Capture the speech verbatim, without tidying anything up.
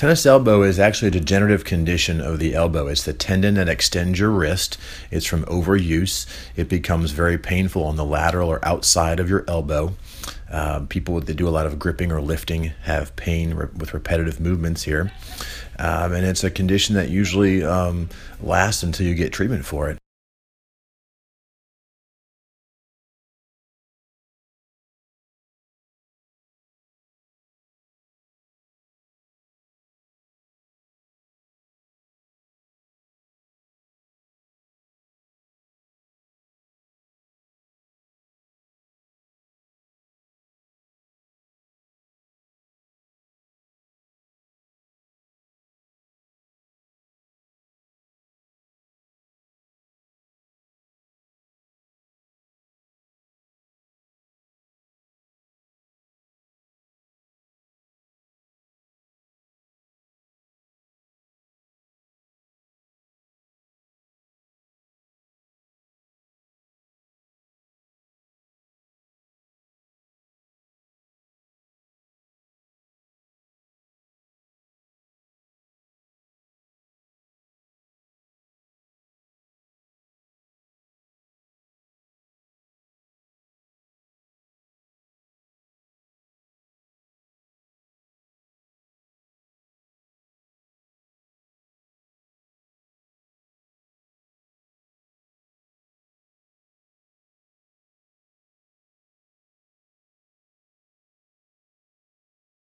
Tennis elbow is actually a degenerative condition of the elbow. It's the tendon that extends your wrist. It's from overuse. It becomes very painful on the lateral or outside of your elbow. Uh, people that do a lot of gripping or lifting have pain re- with repetitive movements here. Um, and it's a condition that usually um, lasts until you get treatment for it.